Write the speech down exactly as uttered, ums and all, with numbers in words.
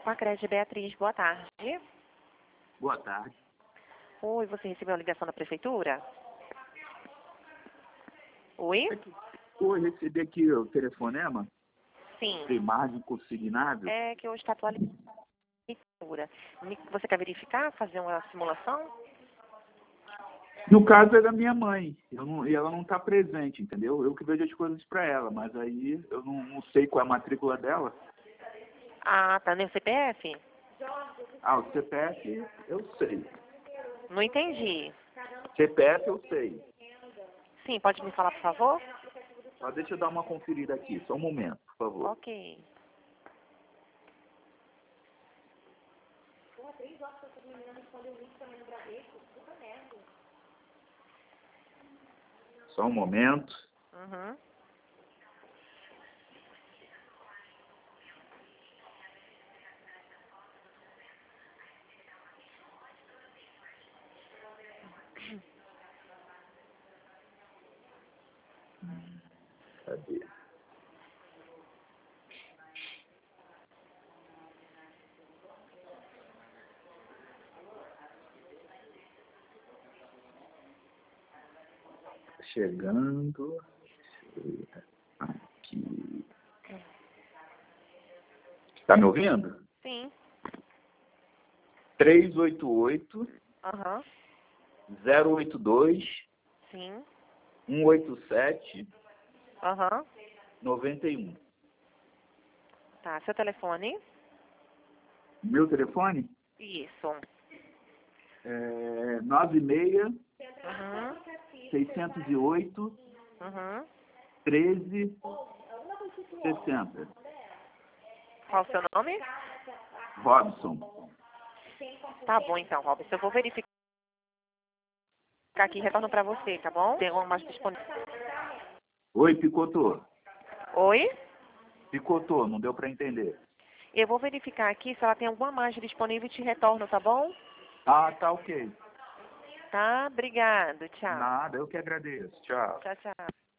com a Crédito Beatriz. Boa tarde. Boa tarde. Oi, você recebeu uma ligação da prefeitura? Oi? Oi, recebi aqui o telefonema Sim. de margem consignado. É que hoje está atualizada a prefeitura. Me- Você quer verificar, fazer uma simulação? No caso é da minha mãe, eu não- e ela não está presente, entendeu? Eu que vejo as coisas para ela, mas aí eu não, não sei qual é a matrícula dela. Ah, tá no C P F? Ah, o C P F eu sei. Não entendi. C P F eu sei. Sim, pode me falar, por favor? Só deixa eu dar uma conferida aqui, só um momento, por favor. Ok. Só um momento. Uhum. Cadê? Chegando. Aqui. Tá me ouvindo? Sim. três oito oito, Aham. zero oito dois, Sim. um oito sete, Aham. noventa e um. Tá, seu telefone? Meu telefone Isso. é nove seis, Uhum. seiscentos e oito, Uhum. treze, sessenta. Qual o seu nome? Robson. Tá bom, então, Robson. Eu vou verificar aqui e retorno pra você, tá bom? Tem alguma mais disponível? Oi, picotou. Oi? Picotou, não deu para entender. Eu vou verificar aqui se ela tem alguma margem disponível e te retorno, tá bom? Ah, tá ok. Tá? Obrigado. Tchau. Nada, eu que agradeço. Tchau. Tchau, tchau.